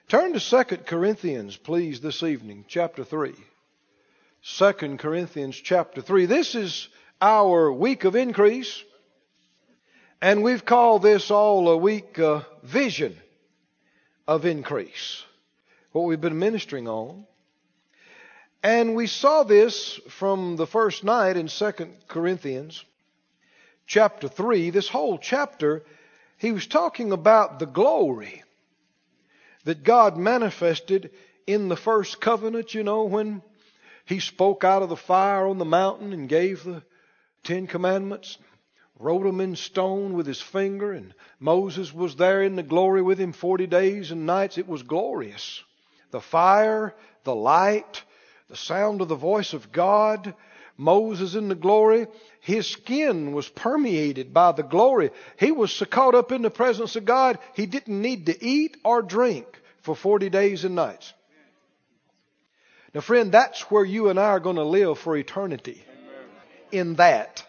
Turn to 2 Corinthians, please, this evening, chapter 3. 2 Corinthians chapter 3. This is our week of increase, and we've called this all a week vision of increase, what we've been ministering on. And we saw this from the first night in 2 Corinthians chapter 3. This whole chapter, he was talking about the glory that God manifested in the first covenant, when He spoke out of the fire on the mountain and gave the 10 Commandments, wrote them in stone with His finger, and Moses was there in the glory with Him 40 days and nights. It was glorious. The fire, the light, the sound of the voice of God, Moses in the glory. His skin was permeated by the glory. He was so caught up in the presence of God, he didn't need to eat or drink for 40 days and nights. Now, friend, that's where you and I are going to live for eternity. In that.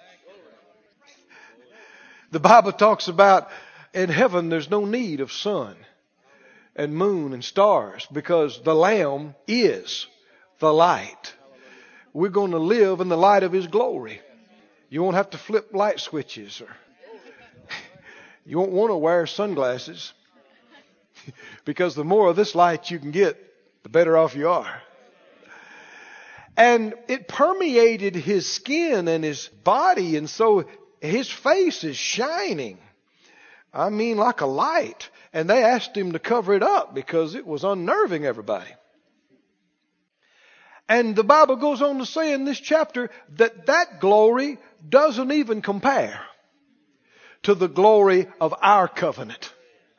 The Bible talks about in heaven there's no need of sun and moon and stars because the Lamb is the light. We're going to live in the light of His glory. You won't have to flip light switches, or you won't want to wear sunglasses, because the more of this light you can get, the better off you are. And it permeated His skin and His body, and so His face is shining. I mean, like a light. And they asked Him to cover it up because it was unnerving everybody. And the Bible goes on to say in this chapter that glory doesn't even compare to the glory of our covenant.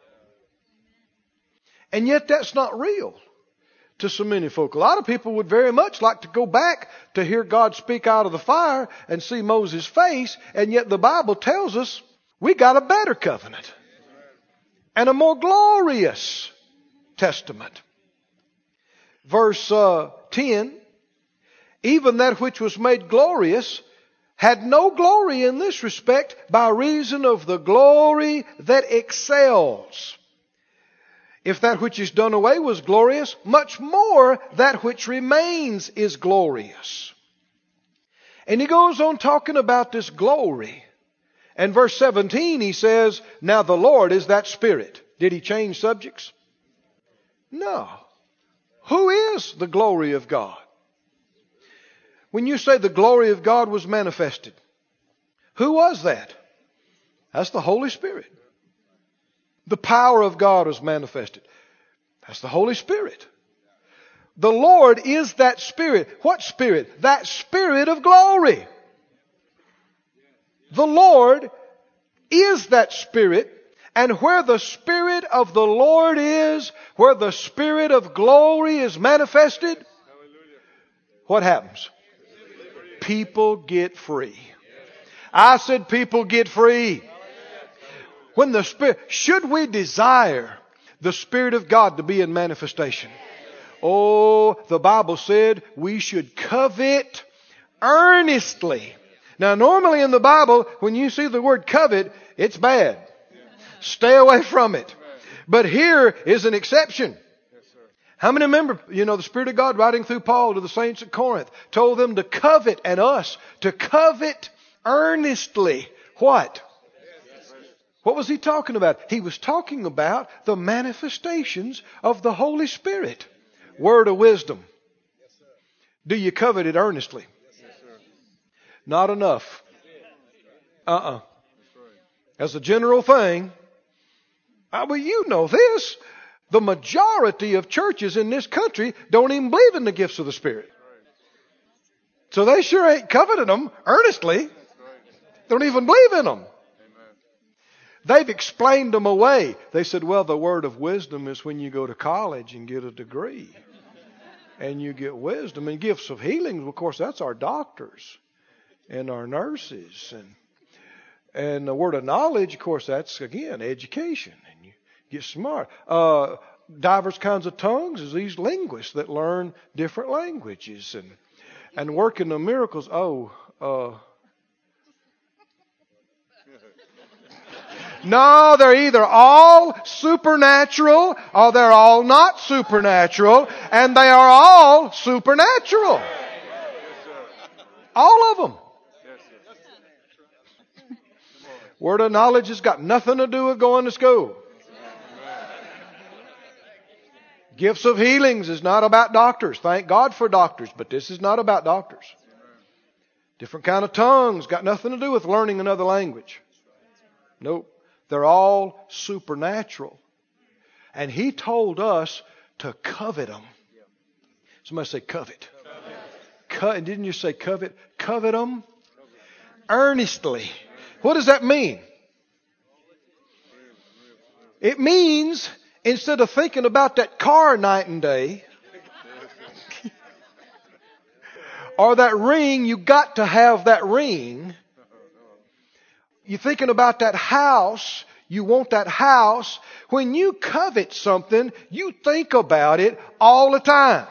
And yet that's not real to so many folk. A lot of people would very much like to go back to hear God speak out of the fire and see Moses' face, and yet the Bible tells us we got a better covenant and a more glorious testament. Verse 10, even that which was made glorious had no glory in this respect by reason of the glory that excels. If that which is done away was glorious, much more that which remains is glorious. And he goes on talking about this glory. And verse 17 he says, now the Lord is that Spirit. Did he change subjects? No. Who is the glory of God? When you say the glory of God was manifested, who was that? That's the Holy Spirit. The power of God was manifested. That's the Holy Spirit. The Lord is that Spirit. What Spirit? That Spirit of glory. The Lord is that Spirit. And where the Spirit of the Lord is, where the Spirit of glory is manifested, what happens? People get free. I said people get free. When the Spirit, should we desire the Spirit of God to be in manifestation? Oh, the Bible said we should covet earnestly. Now, normally in the Bible, when you see the word covet, it's bad. Stay away from it. But here is an exception. How many remember, the Spirit of God writing through Paul to the saints at Corinth told them to covet, and us to covet earnestly. What? What was he talking about? He was talking about the manifestations of the Holy Spirit. Word of wisdom. Do you covet it earnestly? Not enough. As a general thing, well, you know this. The majority of churches in this country don't even believe in the gifts of the Spirit. So they sure ain't coveting them earnestly. Don't even believe in them. They've explained them away. They said, well, the word of wisdom is when you go to college and get a degree. And you get wisdom. And gifts of healing, of course, that's our doctors and our nurses. And the word of knowledge, of course, that's, again, education. And you get smart. Diverse kinds of tongues is these linguists that learn different languages and work in the miracles. No, they're either all supernatural or they're all not supernatural, and they are all supernatural. All of them. Word of knowledge has got nothing to do with going to school. Gifts of healings is not about doctors. Thank God for doctors, but this is not about doctors. Different kind of tongues got nothing to do with learning another language. Nope. They're all supernatural. And He told us to covet them. Somebody say covet. Didn't you say covet? Covet them earnestly. What does that mean? It means instead of thinking about that car night and day, or that ring, you got to have that ring. You're thinking about that house, you want that house. When you covet something, you think about it all the time.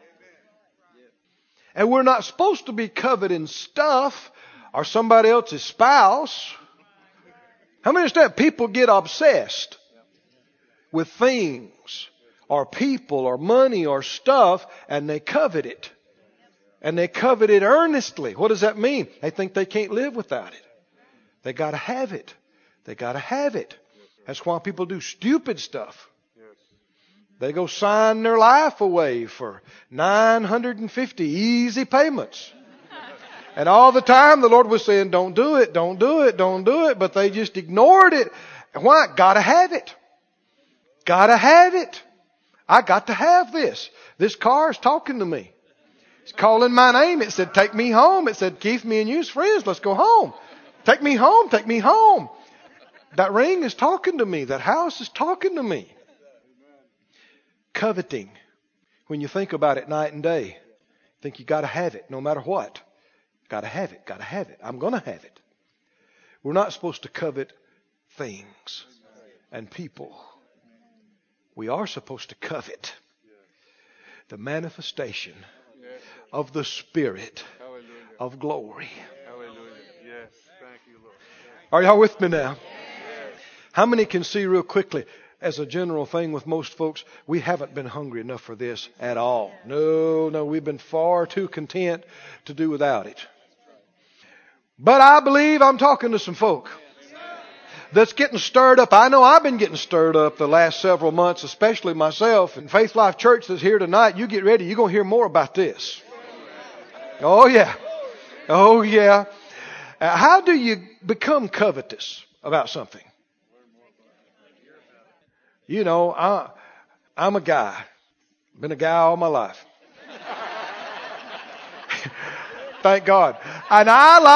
And we're not supposed to be coveting stuff or somebody else's spouse. How many understand people get obsessed with things or people or money or stuff, and they covet it. And they covet it earnestly. What does that mean? They think they can't live without it. They got to have it. They got to have it. That's why people do stupid stuff. They go sign their life away for 950 easy payments. And all the time the Lord was saying, don't do it, don't do it, don't do it. But they just ignored it. Why? Got to have it. Got to have it. I got to have this. This car is talking to me. It's calling my name. It said, take me home. It said, Keith, me and you's friends. Let's go home. Take me home. Take me home. That ring is talking to me. That house is talking to me. Coveting. When you think about it night and day, think you got to have it no matter what. Got to have it. Got to have it. I'm going to have it. We're not supposed to covet things and people. We are supposed to covet the manifestation of the Spirit of glory. Yes, thank you, Lord. Are y'all with me now? How many can see real quickly, as a general thing with most folks, we haven't been hungry enough for this at all. No, we've been far too content to do without it. But I believe I'm talking to some folk that's getting stirred up. I know I've been getting stirred up the last several months, especially myself. And Faith Life Church that's here tonight, you get ready. You're going to hear more about this. Oh, yeah. Oh, yeah. How do you become covetous about something? You know, I'm a guy. Been a guy all my life. Thank God. And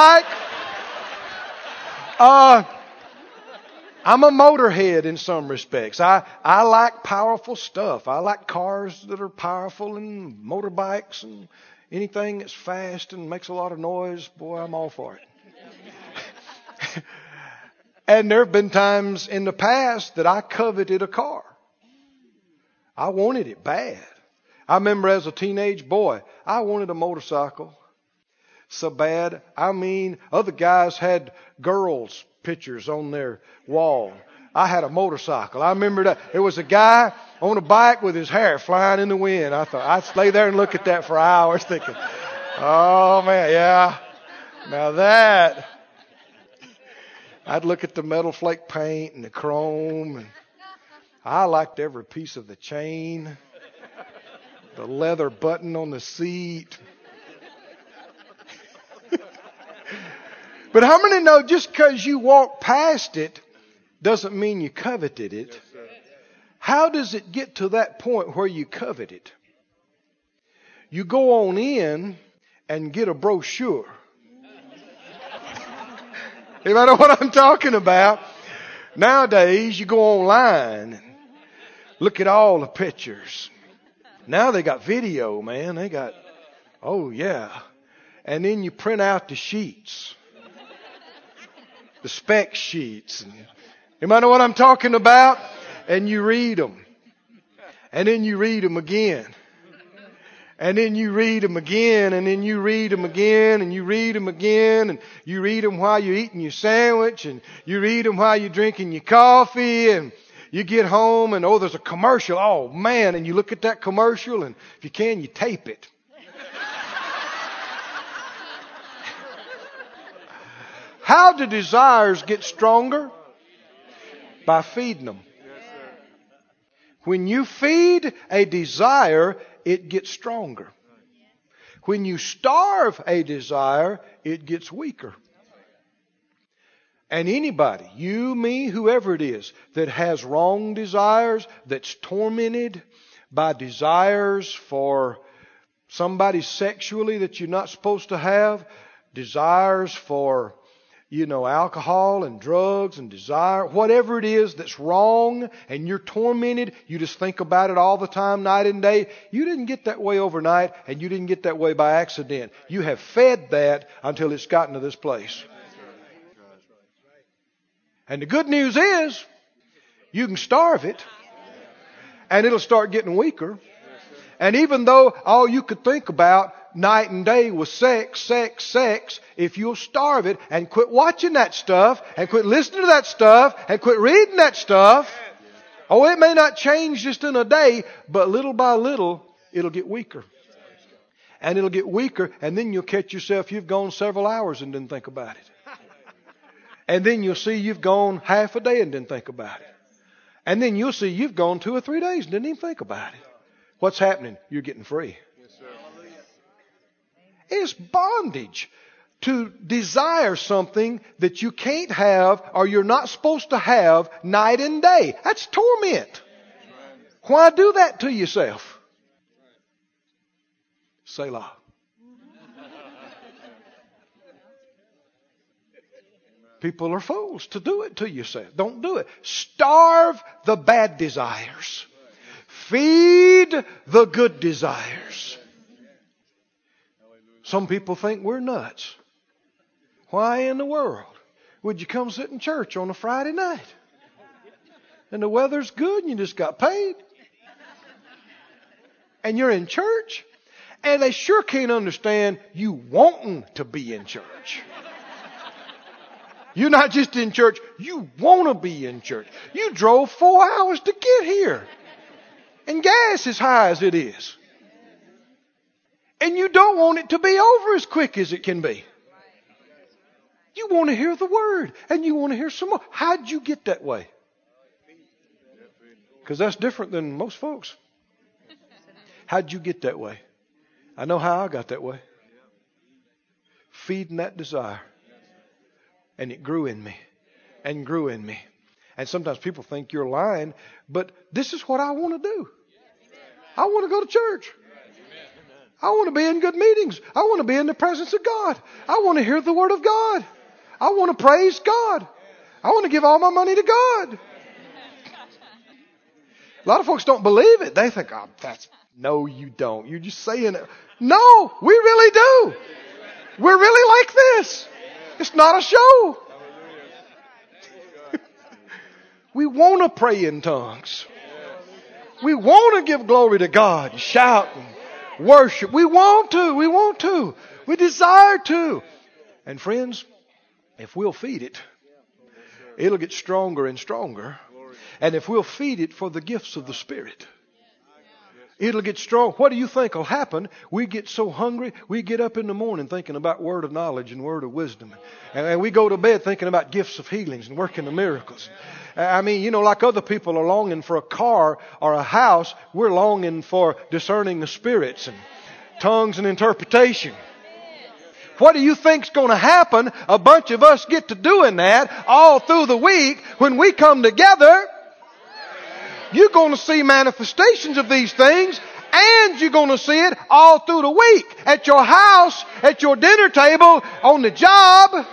I'm a motorhead in some respects. I like powerful stuff. I like cars that are powerful and motorbikes and anything that's fast and makes a lot of noise. Boy, I'm all for it. And there have been times in the past that I coveted a car. I wanted it bad. I remember as a teenage boy, I wanted a motorcycle so bad. I mean, other guys had girls' pictures on their wall. I had a motorcycle. I remember that. There was a guy on a bike with his hair flying in the wind. I thought, I'd stay there and look at that for hours thinking, oh man, yeah. Now that, I'd look at the metal flake paint and the chrome. And I liked every piece of the chain, the leather button on the seat. But how many know just because you walk past it doesn't mean you coveted it? How does it get to that point where you covet it? You go on in and get a brochure. You know what I'm talking about? Nowadays, you go online and look at all the pictures. Now they got video, man. They got, oh yeah. And then you print out the sheets. The spec sheets. You might know what I'm talking about? And you read them. And then you read them again. And then you read them again, and then you read them again, and you read them again, and you read them while you're eating your sandwich, and you read them while you're drinking your coffee, and you get home, and there's a commercial. Oh, man, and you look at that commercial, and if you can, you tape it. How do desires get stronger? By feeding them. When you feed a desire, it gets stronger. When you starve a desire, it gets weaker. And anybody, you, me, whoever it is, that has wrong desires, that's tormented by desires for somebody sexually that you're not supposed to have, desires for alcohol and drugs and desire, whatever it is that's wrong and you're tormented, you just think about it all the time, night and day. You didn't get that way overnight and you didn't get that way by accident. You have fed that until it's gotten to this place. And the good news is you can starve it and it'll start getting weaker. And even though all you could think about night and day was sex, if you'll starve it and quit watching that stuff and quit listening to that stuff and quit reading that stuff, it may not change just in a day, but little by little, it'll get weaker. And it'll get weaker, and then you'll catch yourself, you've gone several hours and didn't think about it. And then you'll see you've gone half a day and didn't think about it. And then you'll see you've gone 2 or 3 days and didn't even think about it. What's happening? You're getting free. It's bondage to desire something that you can't have or you're not supposed to have night and day. That's torment. Why do that to yourself? Selah. People are fools to do it to yourself. Don't do it. Starve the bad desires. Feed the good desires. Some people think we're nuts. Why in the world would you come sit in church on a Friday night? And the weather's good and you just got paid. And you're in church. And they sure can't understand you wanting to be in church. You're not just in church, you want to be in church. You drove 4 hours to get here. And gas is high as it is. And you don't want it to be over as quick as it can be. You want to hear the word. And you want to hear some more. How'd you get that way? Because that's different than most folks. How'd you get that way? I know how I got that way. Feeding that desire. And it grew in me. And grew in me. And sometimes people think you're lying. But this is what I want to do. I want to go to church. I want to be in good meetings. I want to be in the presence of God. I want to hear the word of God. I want to praise God. I want to give all my money to God. A lot of folks don't believe it. They think, no, you don't. You're just saying it. No, we really do. We're really like this. It's not a show. We want to pray in tongues. We want to give glory to God, shout and worship. We want to. We desire to. And friends, if we'll feed it, it'll get stronger and stronger. And if we'll feed it for the gifts of the Spirit, it'll get strong. What do you think will happen? We get so hungry, we get up in the morning thinking about word of knowledge and word of wisdom. And we go to bed thinking about gifts of healings and working the miracles. I mean, like other people are longing for a car or a house, we're longing for discerning the spirits and tongues and interpretation. What do you think's going to happen? A bunch of us get to doing that all through the week. When we come together, you're going to see manifestations of these things, and you're going to see it all through the week. At your house, at your dinner table, on the job.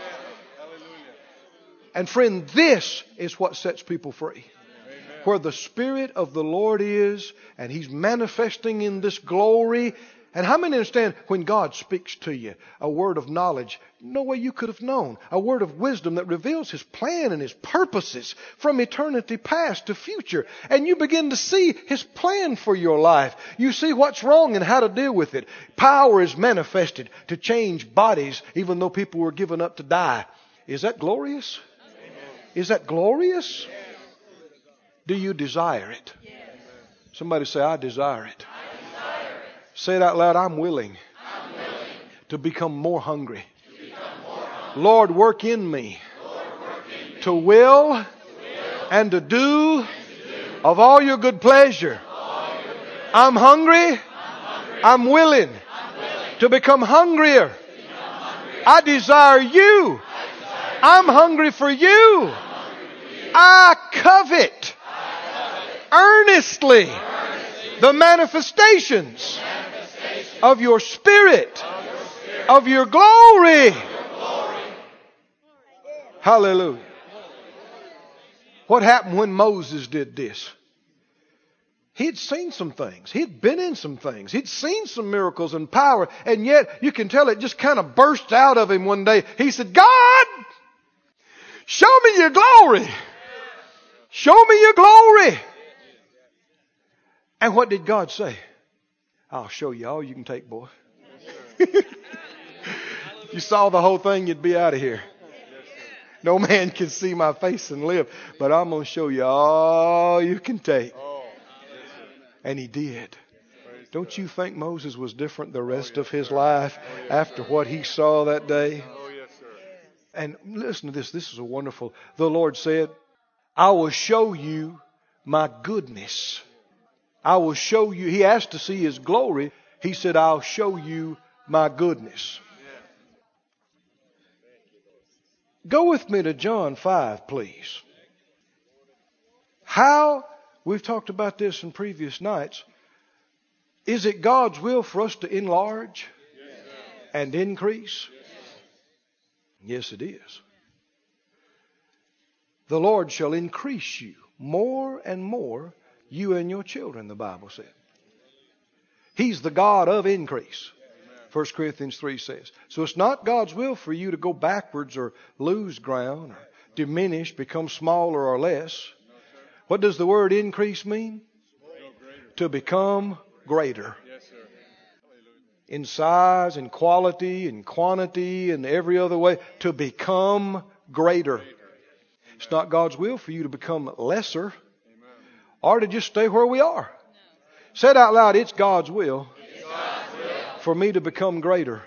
And friend, this is what sets people free. Where the Spirit of the Lord is, and He's manifesting in this glory, And how many understand when God speaks to you a word of knowledge, no way you could have known, a word of wisdom that reveals His plan and His purposes from eternity past to future, and you begin to see His plan for your life. You see what's wrong and how to deal with it. Power is manifested to change bodies even though people were given up to die. Is that glorious? Is that glorious? Do you desire it? Somebody say, I desire it. Say it out loud. I'm willing to become more hungry. Lord, work in me to will and to do of all your good pleasure. I'm hungry. I'm willing to become hungrier. I desire you. I'm hungry for you. I covet earnestly the manifestations of your Spirit, of your glory. Hallelujah. What happened when Moses did this? He'd seen some things. He'd been in some things. He'd seen some miracles and power. And yet, you can tell it just kind of burst out of him one day. He said, God, show me your glory. Show me your glory. And what did God say? I'll show you all you can take, boy. If you saw the whole thing, you'd be out of here. No man can see my face and live, but I'm going to show you all you can take. And he did. Don't you think Moses was different the rest of his life after what he saw that day? And listen to this. This is a wonderful. The Lord said, I will show you my goodness. I will show you. He asked to see His glory. He said, I'll show you my goodness. Go with me to John 5, please. How, we've talked about this in previous nights, is it God's will for us to enlarge and increase? Yes, it is. The Lord shall increase you more and more, you and your children, the Bible said. He's the God of increase. 1 Corinthians 3 says. So it's not God's will for you to go backwards or lose ground or diminish, become smaller or less. What does the word increase mean? To become greater. In size, in quality, in quantity, and every other way. To become greater. It's not God's will for you to become lesser or to just stay where we are. Say it out loud. It's God's will for me to become greater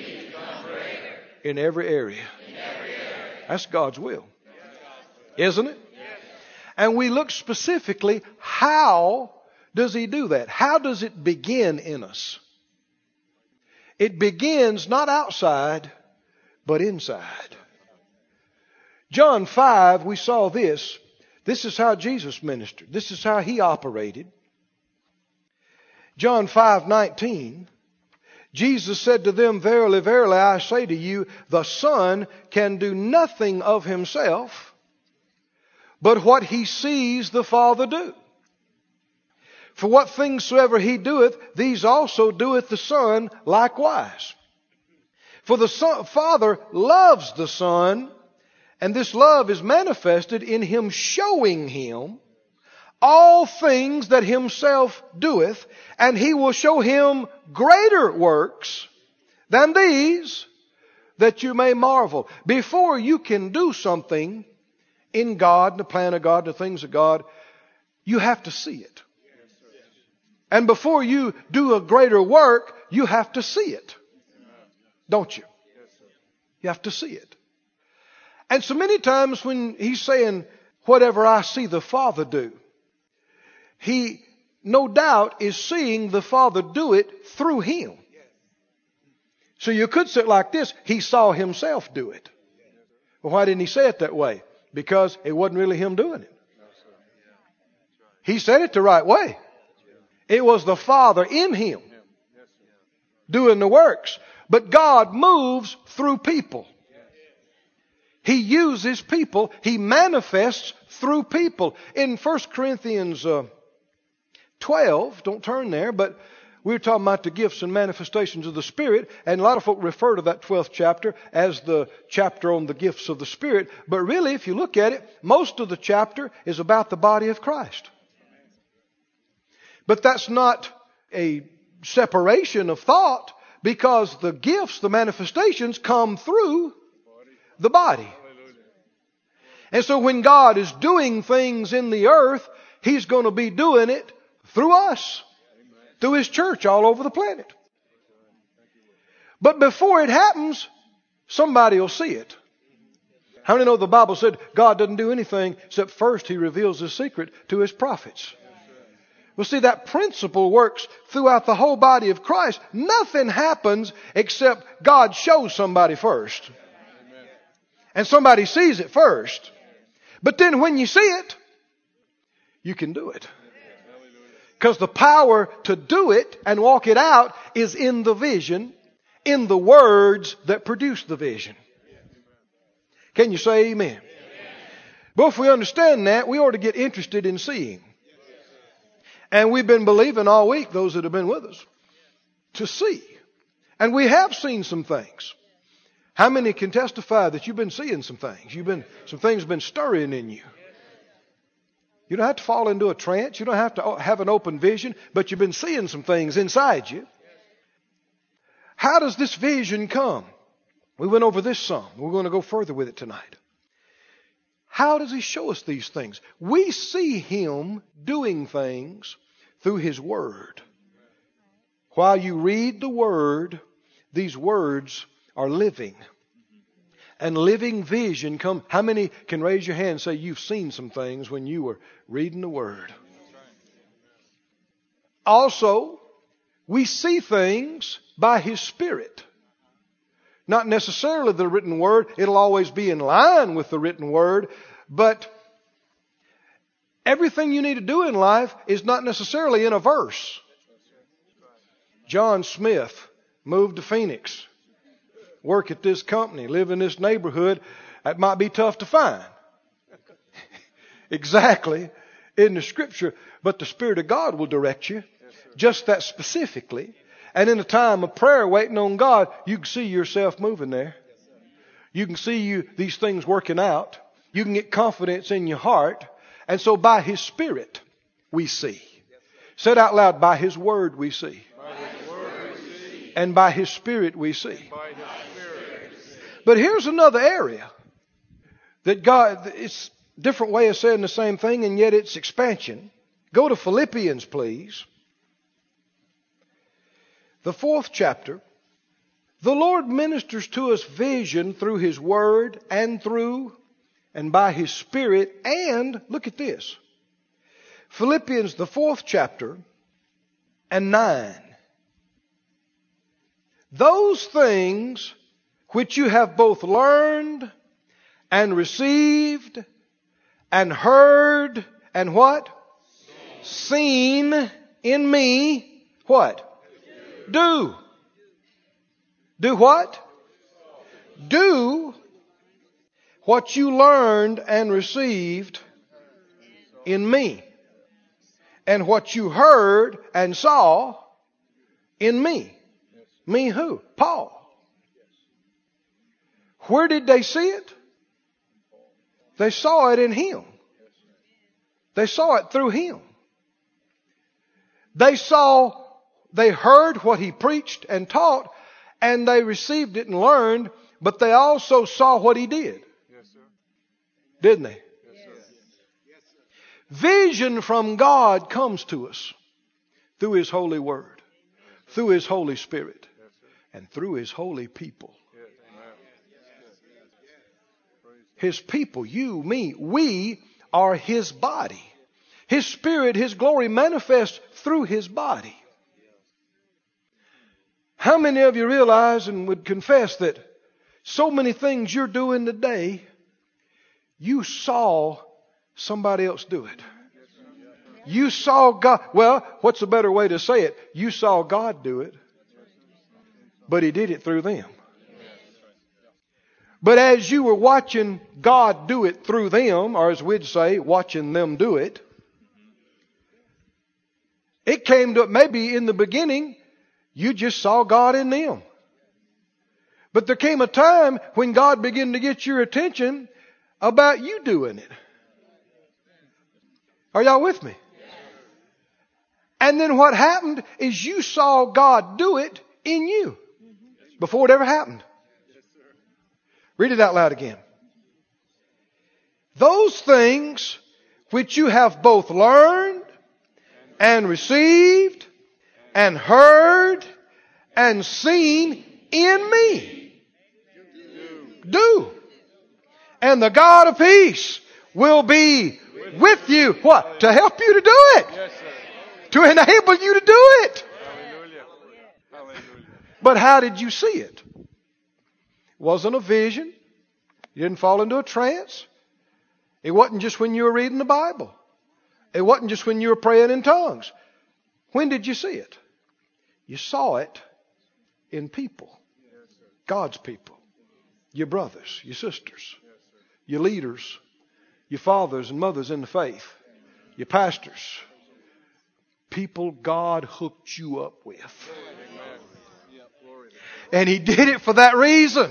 in every area. That's God's will. Isn't it? And we look specifically, how does He do that? How does it begin in us? It begins not outside, but inside. John 5, we saw this. This is how Jesus ministered. This is how He operated. John 5:19. Jesus said to them, Verily, verily, I say to you, the Son can do nothing of Himself, but what He sees the Father do. For what things soever He doeth, these also doeth the Son likewise. For the Father loves the Son, and this love is manifested in Him showing Him all things that Himself doeth, and He will show Him greater works than these, that you may marvel. Before you can do something in God, the plan of God, the things of God, you have to see it. And before you do a greater work, you have to see it. Don't you? You have to see it. And so many times when He's saying, whatever I see the Father do, He no doubt is seeing the Father do it through Him. So you could say it like this, He saw Himself do it. Well, why didn't He say it that way? Because it wasn't really Him doing it. He said it the right way. It was the Father in Him doing the works. But God moves through people. He uses people. He manifests through people. In 1 Corinthians 12, don't turn there, but We were talking about the gifts and manifestations of the Spirit, and a lot of folk refer to that 12th chapter as the chapter on the gifts of the Spirit. But really, if you look at it, most of the chapter is about the body of Christ. But that's not a separation of thought, because the gifts, the manifestations, come through the body. And so when God is doing things in the earth, He's going to be doing it through us, through His church all over the planet. But before it happens, somebody will see it. How many know the Bible said God doesn't do anything except first He reveals His secret to His prophets? Well, see, that principle works throughout the whole body of Christ. Nothing happens except God shows somebody first. And somebody sees it first. But then when you see it, you can do it. Because the power to do it and walk it out is in the vision, in the words that produce the vision. Can you say amen? But if we understand that, we ought to get interested in seeing. And we've been believing all week, those that have been with us, to see. And we have seen some things. How many can testify that you've been seeing some things? Some things have been stirring in you. You don't have to fall into a trance. You don't have to have an open vision, but you've been seeing some things inside you. How does this vision come? We went over this some. We're going to go further with it tonight. How does He show us these things? We see Him doing things through His Word. While you read the Word, these words are living. And living vision come. How many can raise your hand and say you've seen some things when you were reading the Word? Also, we see things by His Spirit. Not necessarily the written Word. It'll always be in line with the written Word. But everything you need to do in life is not necessarily in a verse. John Smith moved to Phoenix. Work at this company. Live in this neighborhood. That might be tough to find. Exactly in the Scripture. But the Spirit of God will direct you. Just that specifically. And in a time of prayer, waiting on God, you can see yourself moving there. You can see these things working out. You can get confidence in your heart. And so by His Spirit, we see. Said out loud, by His Word we see. And by His Spirit we see. But here's another area that God, it's a different way of saying the same thing, and yet it's expansion. Go to Philippians, please. The 4th chapter. The Lord ministers to us vision through His Word and by His Spirit. And look at this. Philippians, the 4th chapter and 9. Those things which you have both learned and received and heard and what? Seen in me. What? Do. Do what? Do what you learned and received in me. And what you heard and saw in me. Me who? Paul. Where did they see it? They saw it in him. They saw it through him. They heard what he preached and taught, and they received it and learned, but they also saw what he did. Yes, sir. Didn't they? Yes, sir. Yes, sir. Vision from God comes to us through His holy word, through His Holy Spirit, and through His holy people. His people, you, me, we are His body. His Spirit, His glory manifests through His body. How many of you realize and would confess that so many things you're doing today, you saw somebody else do it? You saw God. Well, what's a better way to say it? You saw God do it, but He did it through them. But as you were watching God do it through them, or as we'd say, watching them do it, It came to, maybe in the beginning, you just saw God in them. But there came a time when God began to get your attention about you doing it. Are y'all with me? And then what happened is you saw God do it in you before it ever happened. Read it out loud again. Those things which you have both learned and received and heard and seen in me. Do. And the God of peace will be with you. What? To help you to do it. Yes, sir. To enable you to do it. Hallelujah. Hallelujah. But how did you see it? It wasn't a vision. You didn't fall into a trance. It wasn't just when you were reading the Bible. It wasn't just when you were praying in tongues. When did you see it? You saw it in people. God's people. Your brothers, your sisters, your leaders, your fathers and mothers in the faith, your pastors. People God hooked you up with. And He did it for that reason.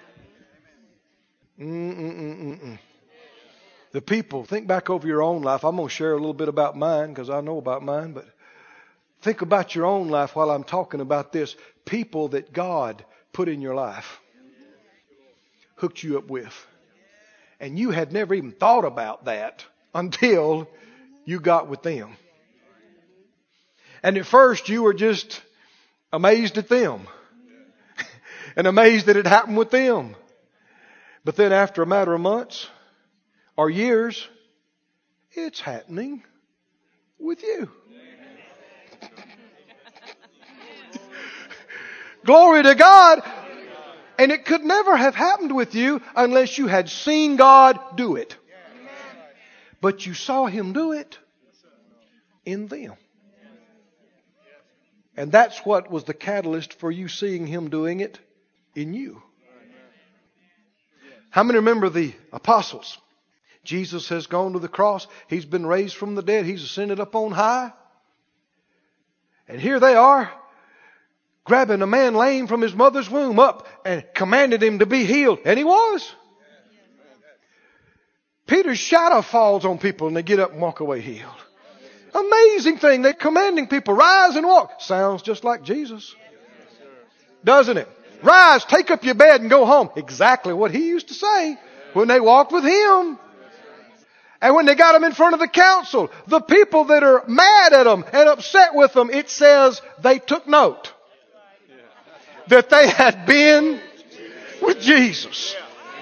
The people, think back over your own life. I'm going to share a little bit about mine because I know about mine, but think about your own life while I'm talking about this. People that God put in your life, hooked you up with. And you had never even thought about that until you got with them. And at first you were just amazed at them. And amazed that it happened with them. But then after a matter of months or years, it's happening with you. Glory to God. And it could never have happened with you unless you had seen God do it. But you saw Him do it in them. And that's what was the catalyst for you seeing Him doing it in you. How many remember the apostles? Jesus has gone to the cross. He's been raised from the dead. He's ascended up on high. And here they are, grabbing a man lame from his mother's womb up and commanded him to be healed. And he was. Peter's shadow falls on people and they get up and walk away healed. Amazing thing. They're commanding people, rise and walk. Sounds just like Jesus. Doesn't it? Rise, take up your bed and go home. Exactly what He used to say when they walked with Him. And when they got Him in front of the council, the people that are mad at Him and upset with Him, it says they took note that they had been with Jesus.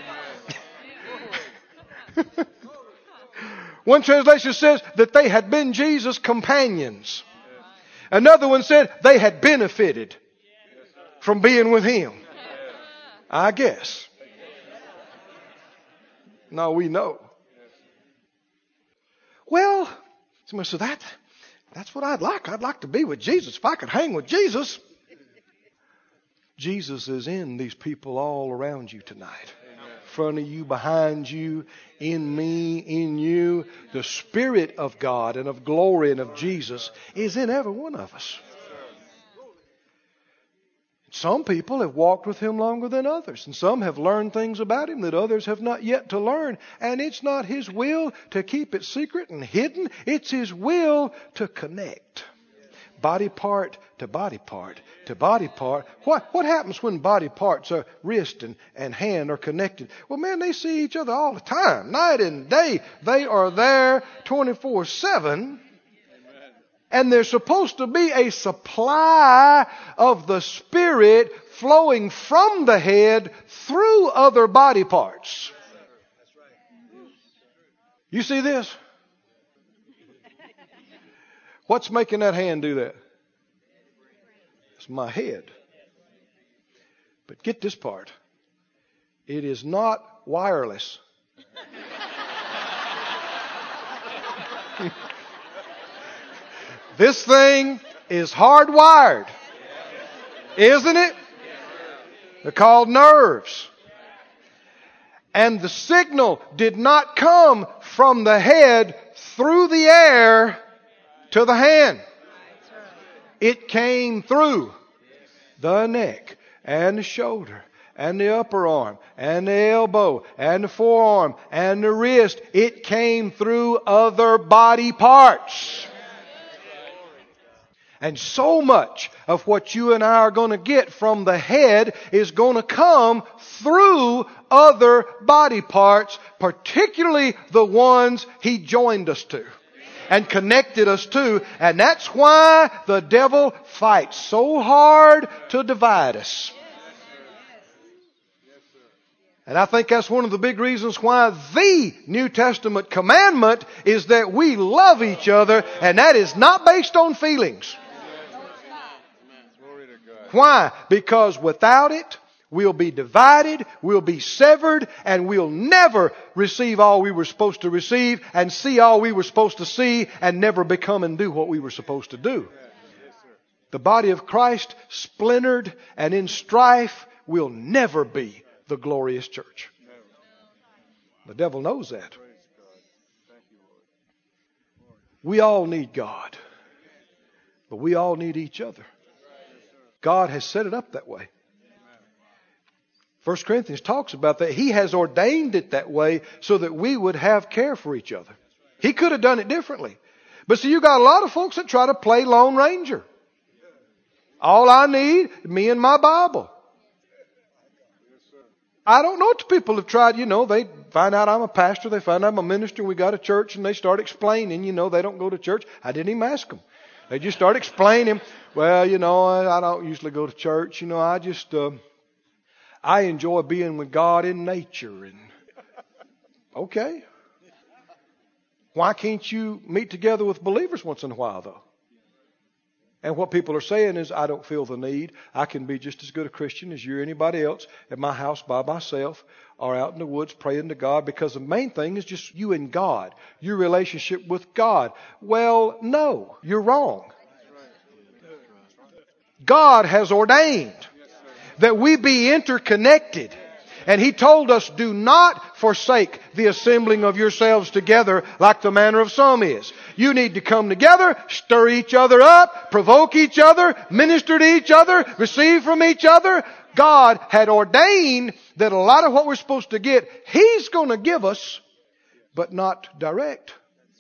One translation says that they had been Jesus' companions. Another one said they had benefited from being with Him. I guess. Now we know. Well, somebody said, that's what I'd like. I'd like to be with Jesus. If I could hang with Jesus. Jesus is in these people all around you tonight. In front of you, behind you, in me, in you. The Spirit of God and of glory and of Jesus is in every one of us. Some people have walked with Him longer than others. And some have learned things about Him that others have not yet to learn. And it's not His will to keep it secret and hidden. It's His will to connect. Body part to body part to body part. What happens when body parts, wrist and hand, are connected? Well, man, they see each other all the time. Night and day. They are there 24/7. And there's supposed to be a supply of the Spirit flowing from the head through other body parts. You see this? What's making that hand do that? It's my head. But get this part. It is not wireless. This thing is hardwired. Isn't it? They're called nerves. And the signal did not come from the head through the air to the hand. It came through the neck and the shoulder and the upper arm and the elbow and the forearm and the wrist. It came through other body parts. And so much of what you and I are going to get from the head is going to come through other body parts, particularly the ones He joined us to and connected us to. And that's why the devil fights so hard to divide us. And I think that's one of the big reasons why the New Testament commandment is that we love each other, and that is not based on feelings. Why? Because without it, we'll be divided, we'll be severed, and we'll never receive all we were supposed to receive and see all we were supposed to see and never become and do what we were supposed to do. The body of Christ, splintered and in strife, will never be the glorious church. The devil knows that. We all need God, but we all need each other. God has set it up that way. 1 Corinthians talks about that. He has ordained it that way so that we would have care for each other. He could have done it differently. But see, you got a lot of folks that try to play Lone Ranger. All I need, me and my Bible. I don't know what the people have tried. They find out I'm a pastor. They find out I'm a minister. We got a church and they start explaining. They don't go to church. I didn't even ask them. They just start explaining. Well, I don't usually go to church. I enjoy being with God in nature. And okay. Why can't you meet together with believers once in a while, though? And what people are saying is, I don't feel the need. I can be just as good a Christian as you or anybody else at my house by myself or out in the woods praying to God, because the main thing is just you and God, your relationship with God. Well, no, you're wrong. God has ordained that we be interconnected. And He told us, do not forsake the assembling of yourselves together like the manner of some is. You need to come together, stir each other up, provoke each other, minister to each other, receive from each other. God had ordained that a lot of what we're supposed to get, He's going to give us, but not direct.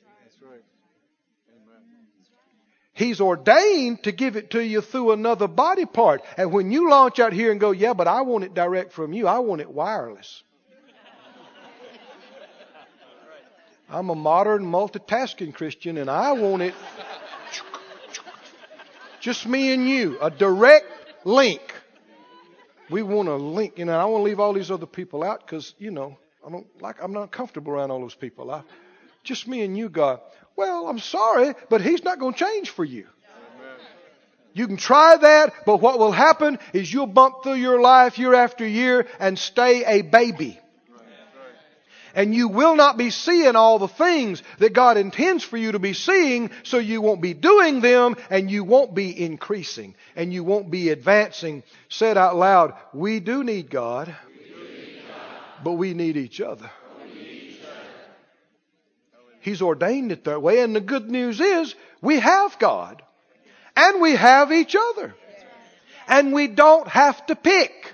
He's ordained to give it to you through another body part. And when you launch out here and go, yeah, but I want it direct from you. I want it wireless. I'm a modern multitasking Christian and I want it just me and you. A direct link. We want a link. I want to leave all these other people out because, I'm not comfortable around all those people. Just me and you, God. Well, I'm sorry, but He's not going to change for you. Amen. You can try that, but what will happen is you'll bump through your life year after year and stay a baby. Right. And you will not be seeing all the things that God intends for you to be seeing, so you won't be doing them and you won't be increasing and you won't be advancing. Said out loud, we do need God, but we need each other. He's ordained it that way. And the good news is we have God. And we have each other. And we don't have to pick.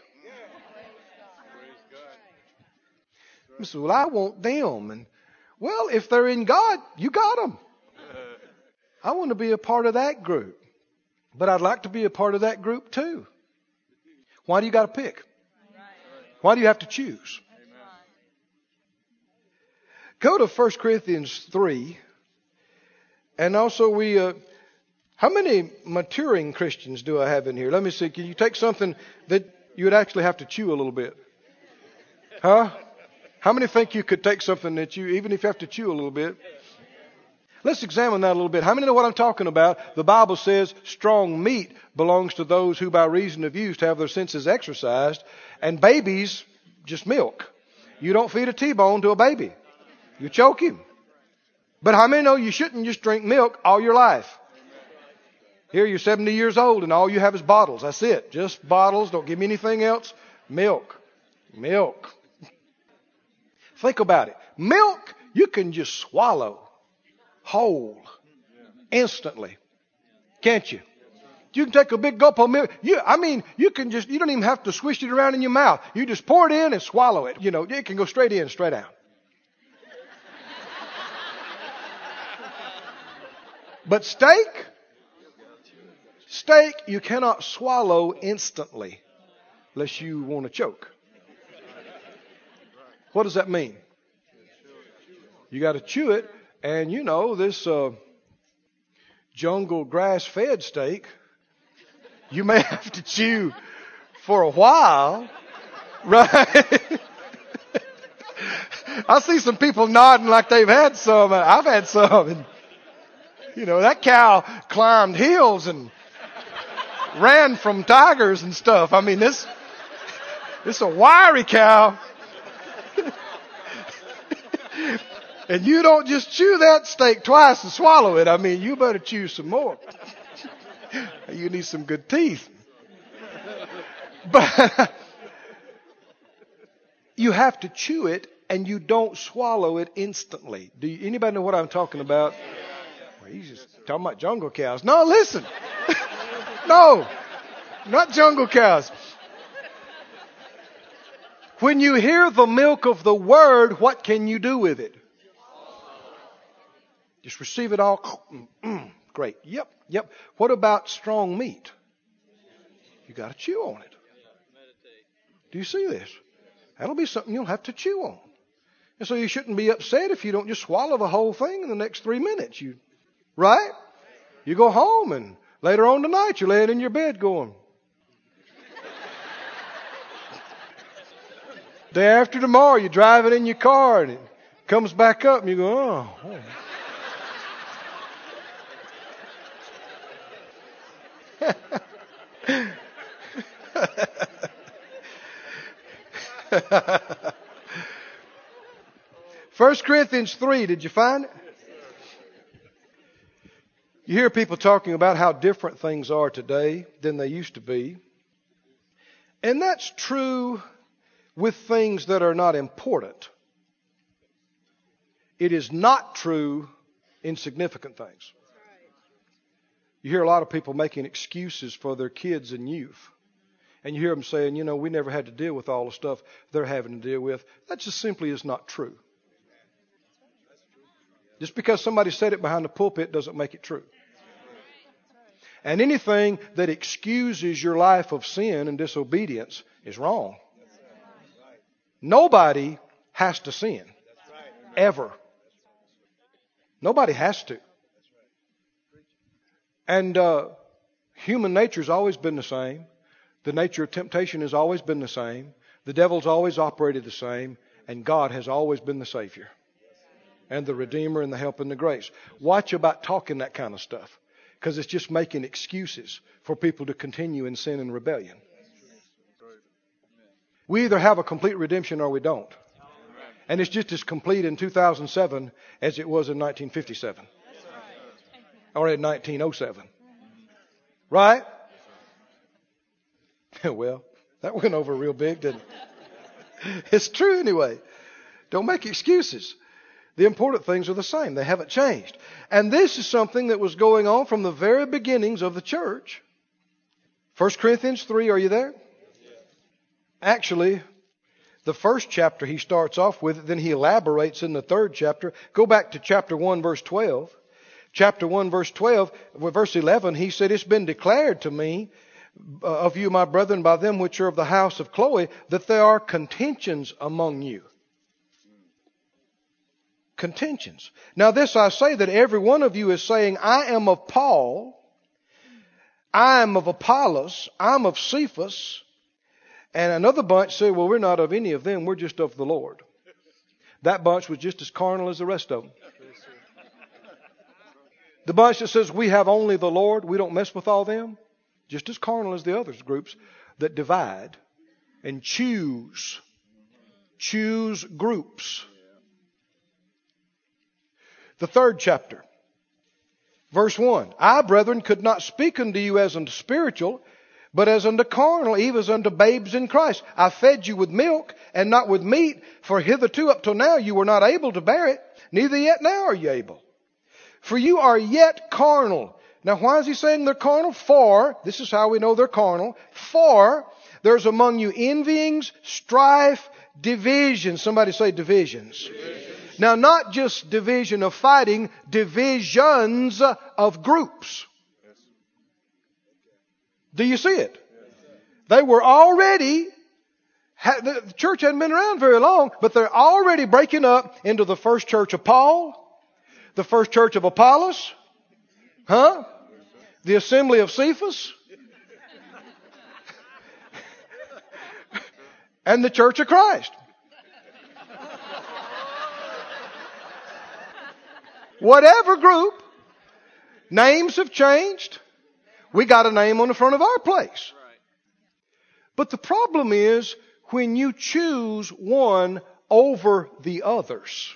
You say, well, I want them. And well, if they're in God, you got them. I want to be a part of that group. But I'd like to be a part of that group too. Why do you got to pick? Why do you have to choose? Go to 1 Corinthians 3. And also how many maturing Christians do I have in here? Let me see. Can you take something that you would actually have to chew a little bit? Huh? How many think you could take something that even if you have to chew a little bit? Let's examine that a little bit. How many know what I'm talking about? The Bible says strong meat belongs to those who by reason of use have their senses exercised. And babies, just milk. You don't feed a T-bone to a baby. You choke him. But how many know you shouldn't just drink milk all your life? Here you're 70 years old and all you have is bottles. That's it. Just bottles. Don't give me anything else. Milk. Milk. Think about it. Milk you can just swallow whole instantly. Can't you? You can take a big gulp of milk. You don't even have to swish it around in your mouth. You just pour it in and swallow it. It can go straight in, straight out. But steak, you cannot swallow instantly unless you want to choke. What does that mean? You got to chew it. And this jungle grass-fed steak, you may have to chew for a while, right? I see some people nodding like they've had some. I've had some. And, that cow climbed hills and ran from tigers and stuff. I mean, it's a wiry cow. And you don't just chew that steak twice and swallow it. I mean, you better chew some more. You need some good teeth. But you have to chew it, and you don't swallow it instantly. Anybody know what I'm talking about? Well, he's just talking about jungle cows. No, listen. No, not jungle cows. When you hear the milk of the word, what can you do with it? Just receive it all. Great. Yep. What about strong meat? You got to chew on it. Do you see this? That'll be something you'll have to chew on. And so you shouldn't be upset if you don't just swallow the whole thing in the next 3 minutes. Right? You go home and later on tonight you're laying in your bed going. Day after tomorrow you're driving in your car and it comes back up and you go, oh. First Corinthians 3, did you find it? You hear people talking about how different things are today than they used to be. And that's true with things that are not important. It is not true in significant things. You hear a lot of people making excuses for their kids and youth. And you hear them saying, we never had to deal with all the stuff they're having to deal with. That just simply is not true. Just because somebody said it behind the pulpit doesn't make it true. And anything that excuses your life of sin and disobedience is wrong. Nobody has to sin. Ever. Nobody has to. And human nature's always been the same. The nature of temptation has always been the same. The devil's always operated the same. And God has always been the Savior. And the Redeemer and the help and the grace. Watch about talking that kind of stuff. Because it's just making excuses for people to continue in sin and rebellion. We either have a complete redemption or we don't. And it's just as complete in 2007 as it was in 1957. Or in 1907. Right? Well, that went over real big, didn't it? It's true anyway. Don't make excuses. The important things are the same. They haven't changed. And this is something that was going on from the very beginnings of the church. 1 Corinthians 3, are you there? Actually, the first chapter he starts off with, then he elaborates in the third chapter. Go back to chapter 1, verse 12. Chapter 1, verse 12, verse 11, he said, it's been declared to me of you, my brethren, by them which are of the house of Chloe, that there are contentions among you. Contentions. Now this I say, that every one of you is saying, I am of Paul, I am of Apollos, I'm of Cephas. And another bunch said, well, we're not of any of them, we're just of the Lord. That bunch was just as carnal as the rest of them. The bunch that says we have only the Lord, we don't mess with all them, just as carnal as the other groups that divide and choose groups. The third chapter, verse 1. I, brethren, could not speak unto you as unto spiritual, but as unto carnal, even as unto babes in Christ. I fed you with milk and not with meat, for hitherto up till now you were not able to bear it, neither yet now are you able. For you are yet carnal. Now, why is he saying they're carnal? For, this is how we know they're carnal, for there's among you envyings, strife, divisions. Somebody say divisions. Now, not just division of fighting, divisions of groups. Do you see it? They were already, the church hadn't been around very long, but they're already breaking up into the first church of Paul, the first church of Apollos, the assembly of Cephas, and the church of Christ. Whatever group, names have changed. We got a name on the front of our place. But the problem is when you choose one over the others.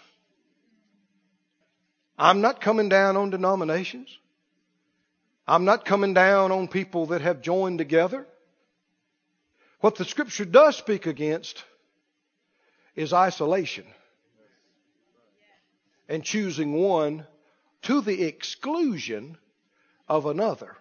I'm not coming down on denominations. I'm not coming down on people that have joined together. What the Scripture does speak against is isolation and choosing one to the exclusion of another.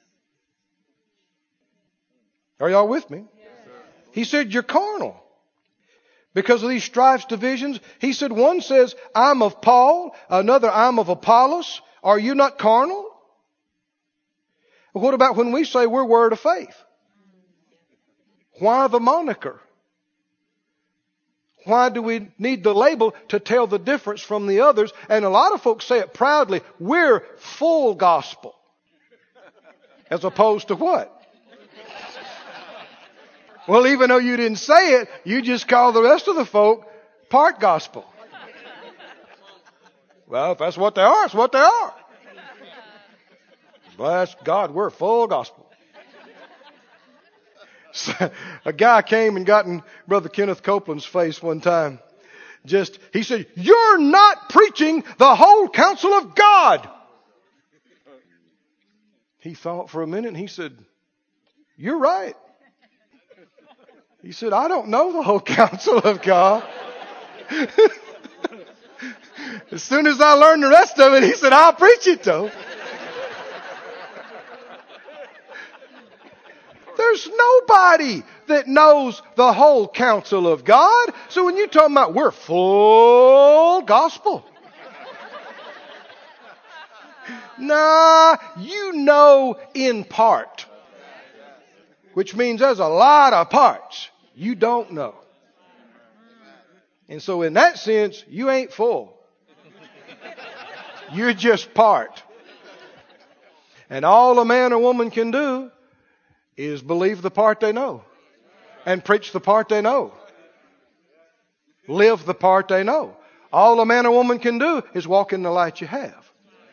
Are y'all with me? He said, you're carnal. Because of these strifes, divisions. He said, one says, I'm of Paul. Another, I'm of Apollos. Are you not carnal? What about when we say we're Word of Faith? Why the moniker? Why do we need the label to tell the difference from the others? And a lot of folks say it proudly, we're full gospel. As opposed to what? Well, even though you didn't say it, you just call the rest of the folk part gospel. Well, if that's what they are, it's what they are. Bless God, we're full gospel. So, a guy came and got in Brother Kenneth Copeland's face one time. He said, you're not preaching the whole counsel of God. He thought for a minute and he said, you're right. He said, I don't know the whole counsel of God. As soon as I learned the rest of it, he said, I'll preach it though. There's nobody that knows the whole counsel of God. So when you're talking about we're full gospel. Nah, you know in part. Which means there's a lot of parts you don't know. And so in that sense, you ain't full. You're just part. And all a man or woman can do is believe the part they know. And preach the part they know. Live the part they know. All a man or woman can do is walk in the light you have.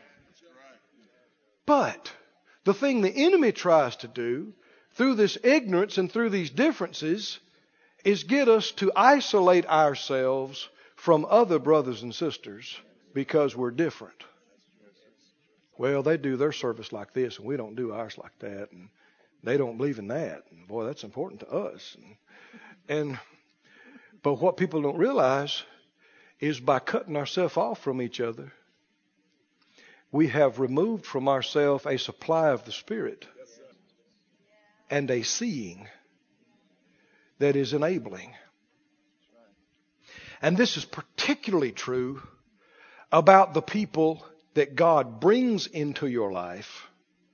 But the thing the enemy tries to do through this ignorance and through these differences is get us to isolate ourselves from other brothers and sisters because we're different. Well, they do their service like this and we don't do ours like that, and they don't believe in that. And boy, that's important to us. But what people don't realize is by cutting ourselves off from each other, we have removed from ourselves a supply of the Spirit and a seeing that is enabling. And this is particularly true about the people that God brings into your life.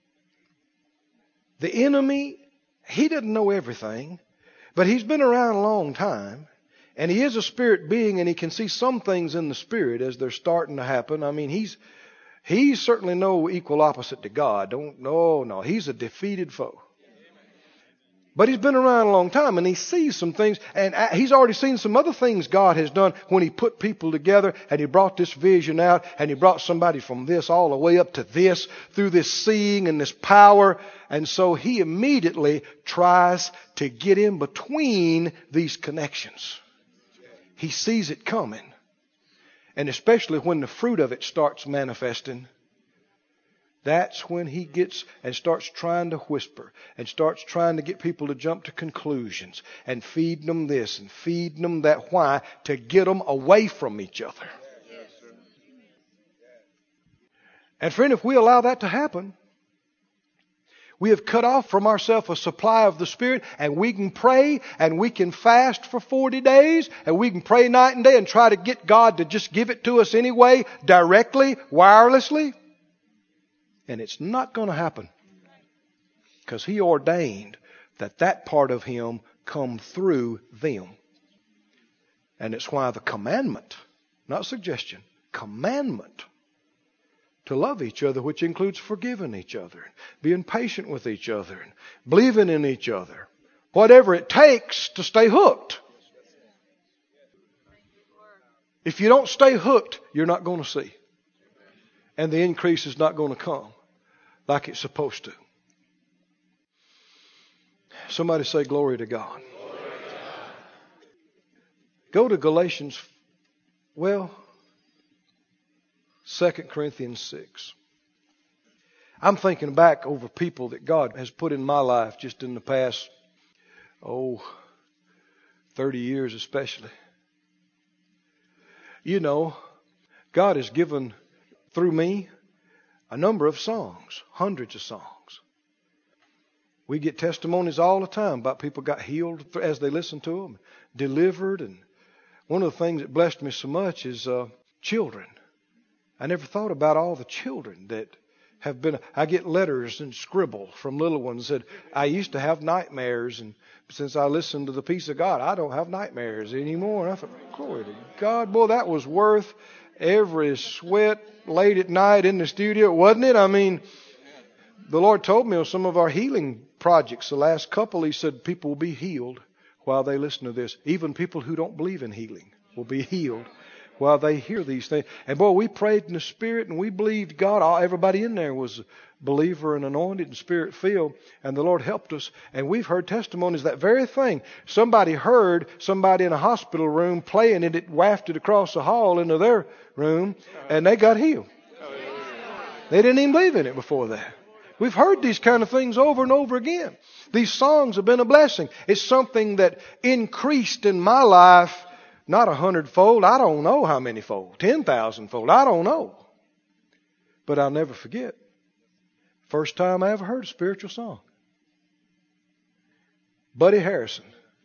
The enemy, he doesn't know everything, but he's been around a long time, and he is a spirit being, and he can see some things in the spirit as they're starting to happen. I mean, he's certainly no equal opposite to God. No, he's a defeated foe. But he's been around a long time and he sees some things, and he's already seen some other things God has done when he put people together and he brought this vision out and he brought somebody from this all the way up to this through this seeing and this power. And so he immediately tries to get in between these connections. He sees it coming. And especially when the fruit of it starts manifesting, that's when he gets and starts trying to whisper and starts trying to get people to jump to conclusions and feeding them this and feeding them that. Why? To get them away from each other. And friend, if we allow that to happen, We have cut off from ourselves a supply of the Spirit, and we can pray and we can fast for 40 days and we can pray night and day and try to get God to just give it to us anyway, directly, wirelessly. And it's not going to happen, because He ordained that part of Him come through them. And it's why the commandment, not suggestion, commandment to love each other, which includes forgiving each other, being patient with each other, and believing in each other. Whatever it takes to stay hooked. If you don't stay hooked, you're not going to see. And the increase is not going to come like it's supposed to. Somebody say glory to God. Go to Galatians, 2 Corinthians 6. I'm thinking back over people that God has put in my life just in the past, 30 years especially. You know, God has given through me a number of songs, hundreds of songs. We get testimonies all the time about people got healed as they listened to them, delivered. And one of the things that blessed me so much is children. I never thought about all the children that have been. I get letters and scribble from little ones that I used to have nightmares, and since I listened to the peace of God, I don't have nightmares anymore. And I thought, glory to God, boy, that was worth every sweat late at night in the studio, wasn't it? I mean, the Lord told me on some of our healing projects, the last couple, He said people will be healed while they listen to this. Even people who don't believe in healing will be healed while they hear these things. And boy, we prayed in the Spirit and we believed God. Everybody in there was a believer and anointed and Spirit filled. And the Lord helped us. And we've heard testimonies, that very thing. Somebody heard somebody in a hospital room playing and it wafted across the hall into their room and they got healed. They didn't even believe in it before that. We've heard these kind of things over and over again. These songs have been a blessing. It's something that increased in my life. Not 100-fold. I don't know how many fold. 10,000-fold. I don't know. But I'll never forget. First time I ever heard a spiritual song. Buddy Harrison.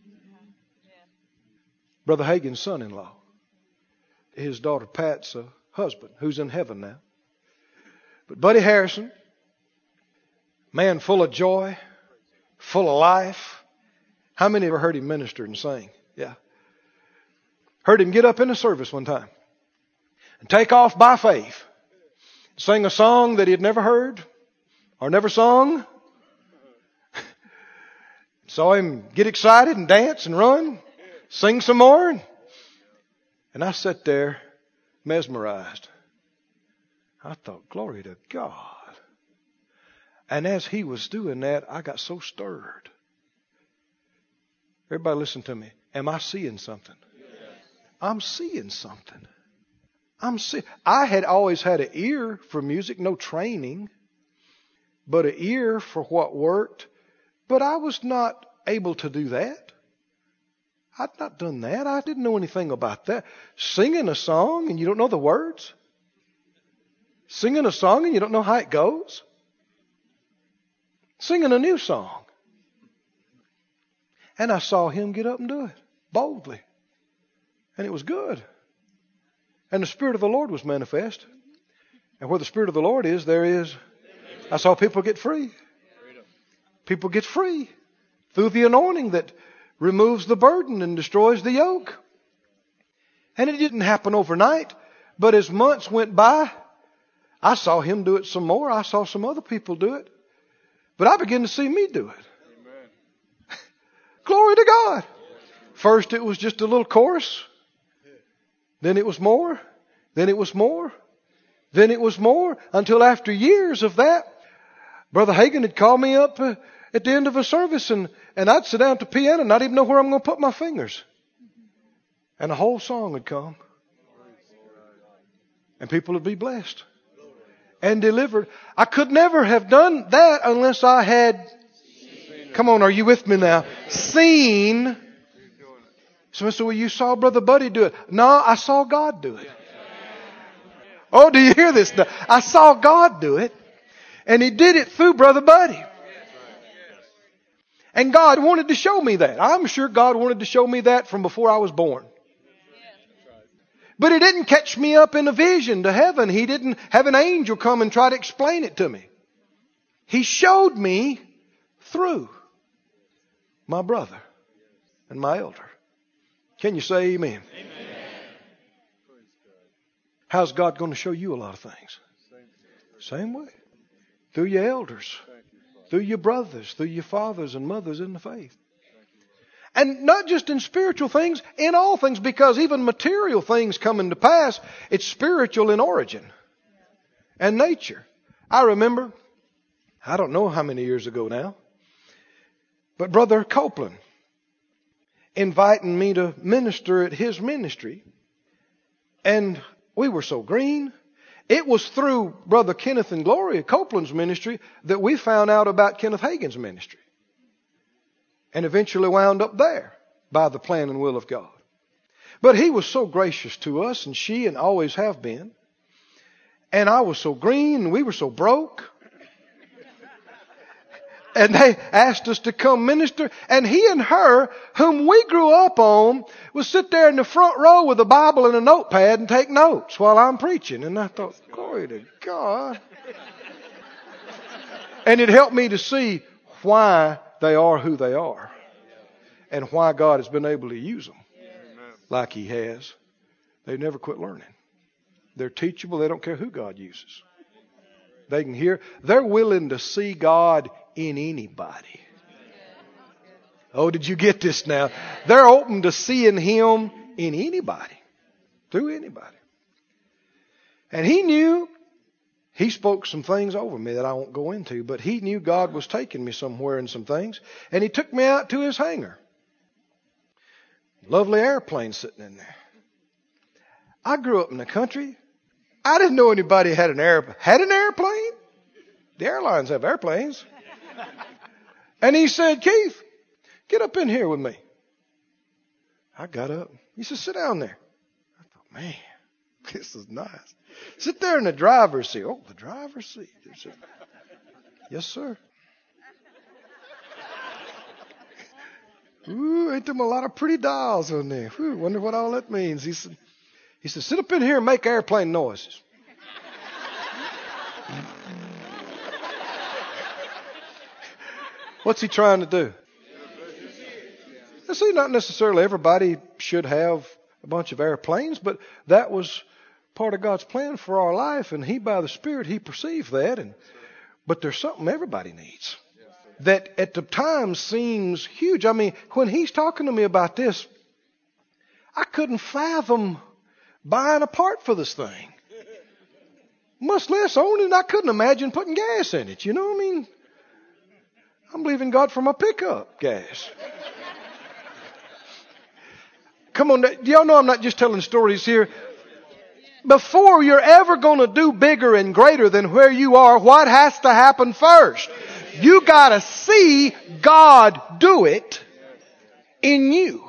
Brother Hagin's son-in-law. His daughter Pat's husband, who's in heaven now. But Buddy Harrison, man full of joy, full of life. How many ever heard him minister and sing? Yeah. Heard him get up in a service one time and take off by faith. Sing a song that he had never heard or never sung. Saw him get excited and dance and run, sing some more. And I sat there mesmerized. I thought, glory to God. And as he was doing that, I got so stirred. Everybody listen to me. Am I seeing something? I'm seeing something. I had always had an ear for music, no training, but an ear for what worked. But I was not able to do that. I'd not done that. I didn't know anything about that. Singing a song and you don't know the words. Singing a song and you don't know how it goes. Singing a new song. And I saw him get up and do it boldly. And it was good. And the Spirit of the Lord was manifest. And where the Spirit of the Lord is, there is. I saw people get free. People get free through the anointing that removes the burden and destroys the yoke. And it didn't happen overnight. But as months went by, I saw him do it some more. I saw some other people do it. But I began to see me do it. Amen. Glory to God. First it was just a little chorus. Then it was more. Then it was more. Then it was more. Until after years of that, Brother Hagin had called me up at the end of a service and I'd sit down at the piano and not even know where I'm going to put my fingers. And a whole song would come. And people would be blessed. And delivered. I could never have done that unless I had, come on, are you with me now? Seen. So well, you saw Brother Buddy do it. No, I saw God do it. Oh, do you hear this? I saw God do it. And He did it through Brother Buddy. And God wanted to show me that. I'm sure God wanted to show me that from before I was born. But He didn't catch me up in a vision to heaven. He didn't have an angel come and try to explain it to me. He showed me through my brother and my elder. Can you say amen? Amen. How's God going to show you a lot of things? Same way. Through your elders. Through your brothers. Through your fathers and mothers in the faith. And not just in spiritual things, in all things, because even material things coming to pass, it's spiritual in origin and nature. I remember, I don't know how many years ago now, but Brother Copeland inviting me to minister at his ministry. And we were so green. It was through Brother Kenneth and Gloria Copeland's ministry that we found out about Kenneth Hagin's ministry. And eventually wound up there by the plan and will of God. But he was so gracious to us, and she, and always have been. And I was so green, and we were so broke. And they asked us to come minister. And he and her, whom we grew up on, would sit there in the front row with a Bible and a notepad and take notes while I'm preaching. And I thought, glory to God. And it helped me to see why they are who they are. And why God has been able to use them like He has. They never quit learning. They're teachable. They don't care who God uses. They can hear. They're willing to see God in anybody. Oh, did you get this now? They're open to seeing Him in anybody. Through anybody. And he knew. He spoke some things over me that I won't go into, but he knew God was taking me somewhere in some things. And he took me out to his hangar. Lovely airplane sitting in there. I grew up in the country. I didn't know anybody had an airplane. The airlines have airplanes. And he said, Keith, get up in here with me. I got up. He said, sit down there. I thought, man, this is nice. Sit there in the driver's seat. Oh, the driver's seat. Yes, sir. Ooh, ain't them a lot of pretty dials on there. Ooh, wonder what all that means. He said, sit up in here and make airplane noises. What's he trying to do? See, not necessarily everybody should have a bunch of airplanes, but that was part of God's plan for our life, and He, by the Spirit, He perceived that. But there's something everybody needs that at the time seems huge. I mean, when He's talking to me about this, I couldn't fathom buying a part for this thing. Much less owning it. I couldn't imagine putting gas in it. You know what I mean? I'm believing God for my pickup gas. Come on, do y'all know I'm not just telling stories here? Before you're ever going to do bigger and greater than where you are, what has to happen first? You got to see God do it in you.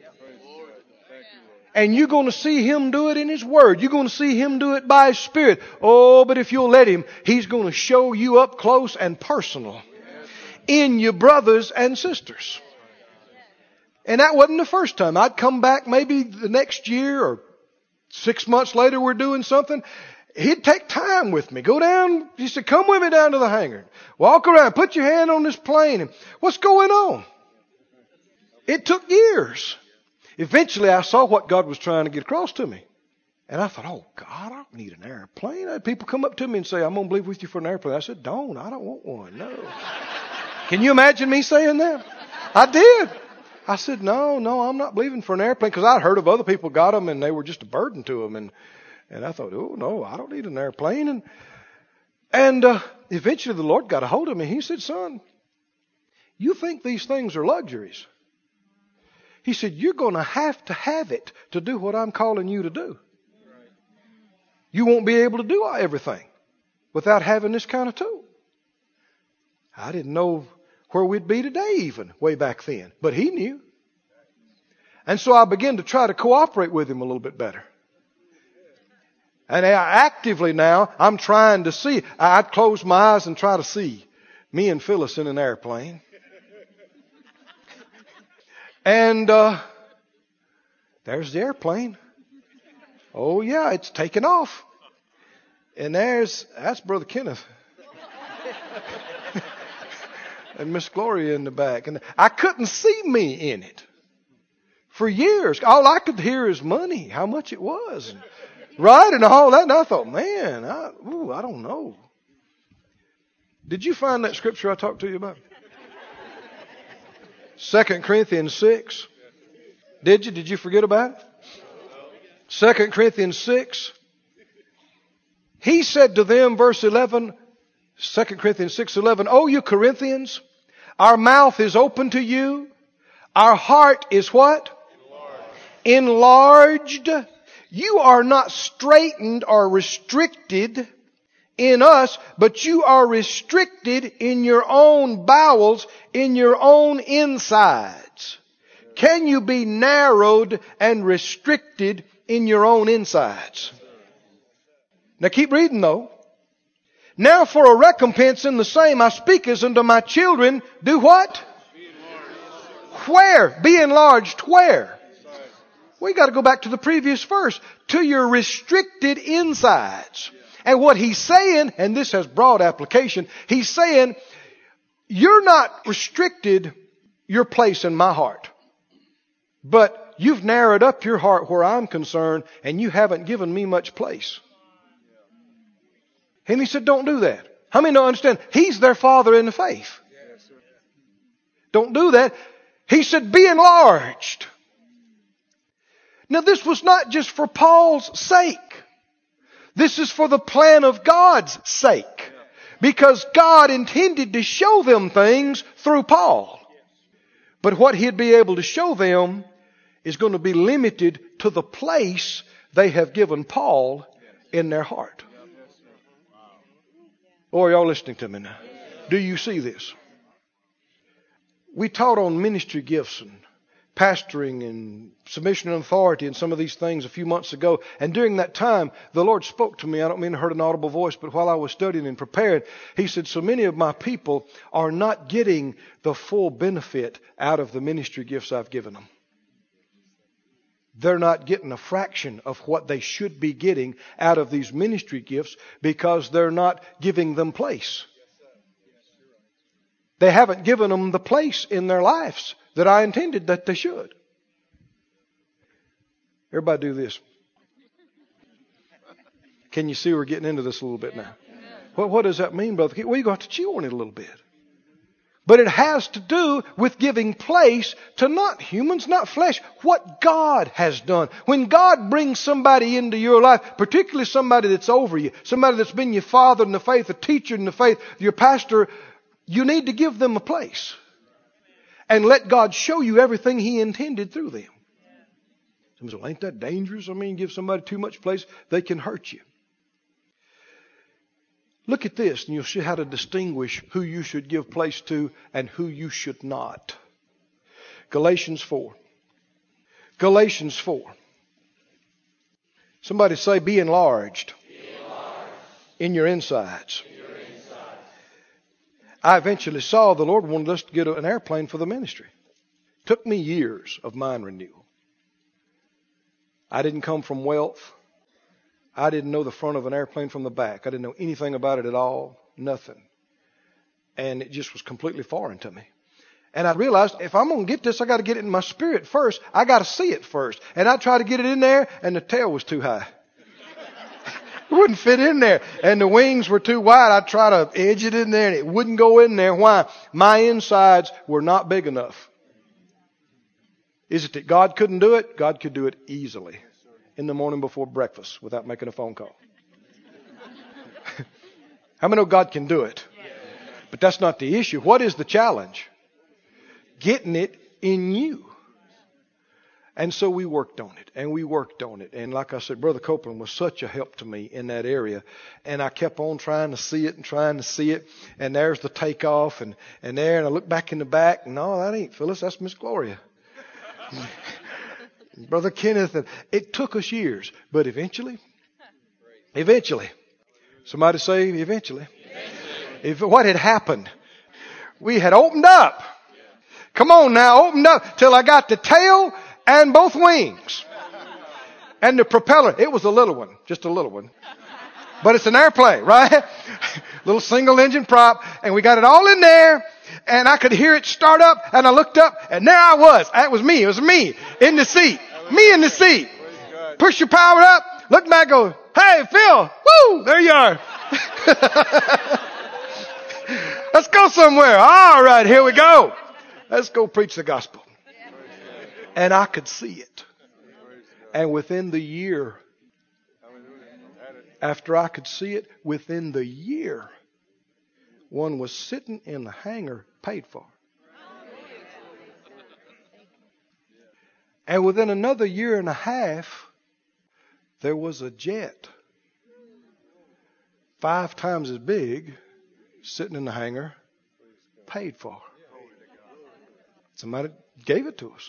And you're going to see Him do it in His Word. You're going to see Him do it by His Spirit. Oh, but if you'll let Him, He's going to show you up close and personal in your brothers and sisters. And that wasn't the first time. I'd come back maybe the next year or 6 months later we're doing something. He'd take time with me. Go down. He said, come with me down to the hangar. Walk around. Put your hand on this plane. And what's going on? It took years. Eventually I saw what God was trying to get across to me. And I thought, oh God, I don't need an airplane. I had people come up to me and say, I'm going to believe with you for an airplane. I said, I don't want one. No. Can you imagine me saying that? I did. I said, no, I'm not believing for an airplane, because I'd heard of other people got them and they were just a burden to them. And I thought, oh, no, I don't need an airplane. And eventually the Lord got a hold of me. He said, son, you think these things are luxuries. He said, you're going to have it to do what I'm calling you to do. You won't be able to do everything without having this kind of tool. I didn't know where we'd be today even, way back then. But He knew. And so I began to try to cooperate with Him a little bit better. And actively now, I'm trying to see. I'd close my eyes and try to see me and Phyllis in an airplane. And there's the airplane. Oh, yeah, it's taking off. And that's Brother Kenneth. And Miss Gloria in the back. And I couldn't see me in it for years. All I could hear is money, how much it was. And, right? And all that. And I thought, man, I don't know. Did you find that scripture I talked to you about? 2 Corinthians 6. Did you? Did you forget about it? 2 Corinthians 6. He said to them, verse 11, 2 Corinthians 6:11, "O you Corinthians, our mouth is open to you. Our heart is what? Enlarged. You are not straitened or restricted in us, but you are restricted in your own bowels, in your own insides." Can you be narrowed and restricted in your own insides? Now keep reading though. "Now for a recompense in the same I speak as unto my children." Do what? Where? Be enlarged. Where? We got to go back to the previous verse. To your restricted insides. And what he's saying, and this has broad application, he's saying, you're not restricted your place in my heart. But you've narrowed up your heart where I'm concerned, and you haven't given me much place. And he said, don't do that. How many don't understand? He's their father in the faith. Don't do that. He said, be enlarged. Now this was not just for Paul's sake. This is for the plan of God's sake. Because God intended to show them things through Paul. But what he'd be able to show them is going to be limited to the place they have given Paul in their heart. Or are y'all listening to me now? Do you see this? We taught on ministry gifts and pastoring and submission and authority and some of these things a few months ago. And during that time, the Lord spoke to me. I don't mean to heard an audible voice, but while I was studying and preparing, He said, so many of my people are not getting the full benefit out of the ministry gifts I've given them. They're not getting a fraction of what they should be getting out of these ministry gifts because they're not giving them place. They haven't given them the place in their lives that I intended that they should. Everybody do this. Can you see we're getting into this a little bit now? What does that mean, brother? Well, you're going to have to chew on it a little bit. But it has to do with giving place to not humans, not flesh, what God has done. When God brings somebody into your life, particularly somebody that's over you, somebody that's been your father in the faith, a teacher in the faith, your pastor, you need to give them a place. And let God show you everything He intended through them. Somebody says, well, ain't that dangerous? I mean, give somebody too much place, they can hurt you. Look at this, and you'll see how to distinguish who you should give place to and who you should not. Galatians 4. Galatians 4. Somebody say, be enlarged, in your insides. I eventually saw the Lord wanted us to get an airplane for the ministry. Took me years of mind renewal. I didn't come from wealth. I didn't know the front of an airplane from the back. I didn't know anything about it at all. Nothing. And it just was completely foreign to me. And I realized if I'm going to get this, I got to get it in my spirit first. I got to see it first. And I tried to get it in there, and the tail was too high. It wouldn't fit in there. And the wings were too wide. I tried to edge it in there, and it wouldn't go in there. Why? My insides were not big enough. Is it that God couldn't do it? God could do it easily. In the morning before breakfast without making a phone call. How many know God can do it? But that's not the issue. What is the challenge? Getting it in you. And so we worked on it, and we worked on it. And like I said, Brother Copeland was such a help to me in that area. And I kept on trying to see it and trying to see it. And there's the takeoff and there. And I look back in the back. No, that ain't Phyllis. That's Miss Gloria. Brother Kenneth, and it took us years, but eventually, somebody say eventually. If what had happened, we had opened up. Come on now, opened up till I got the tail and both wings. And the propeller, it was a little one, just a little one. But it's an airplane, right? Little single engine prop. And we got it all in there. And I could hear it start up. And I looked up and there I was. It was me in the seat. Me in the seat. Push your power up. Look back, go, hey, Phil. Woo, there you are. Let's go somewhere. All right, here we go. Let's go preach the gospel. And I could see it. And within the year, after I could see it, within the year, one was sitting in the hangar paid for. And within another year and a half, there was a jet 5 times as big sitting in the hangar paid for. Somebody gave it to us.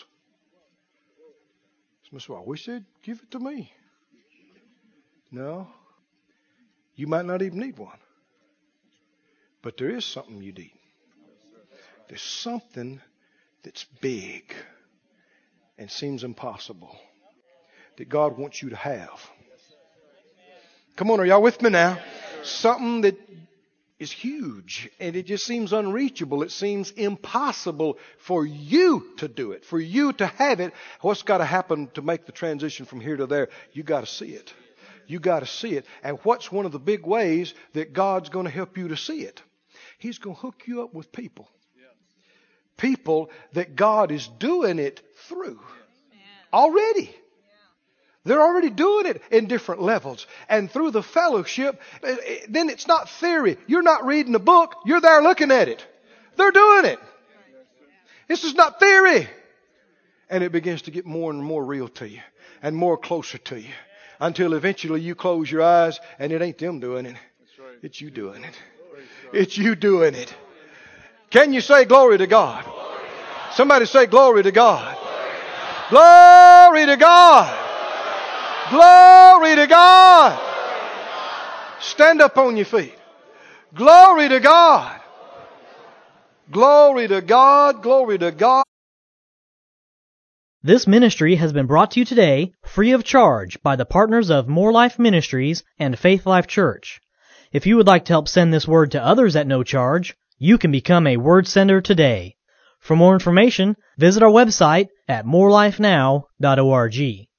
I wish they'd give it to me. No. You might not even need one. But there is something you need. There's something that's big and seems impossible that God wants you to have. Come on, are y'all with me now? Something that is huge and it just seems unreachable. It seems impossible for you to do it, for you to have it. What's got to happen to make the transition from here to there? You got to see it. You got to see it. And what's one of the big ways that God's going to help you to see it? He's going to hook you up with people. People that God is doing it through already. They're already doing it in different levels. And through the fellowship, then it's not theory. You're not reading a book. You're there looking at it. They're doing it. This is not theory. And it begins to get more and more real to you and more closer to you until eventually you close your eyes and it ain't them doing it. It's you doing it. It's you doing it. Can you say glory to God? Somebody say glory to God. Glory to God. Glory to God. Stand up on your feet. Glory to God. Glory to God. Glory to God. This ministry has been brought to you today free of charge by the partners of More Life Ministries and Faith Life Church. If you would like to help send this word to others at no charge, you can become a word sender today. For more information, visit our website at morelifenow.org.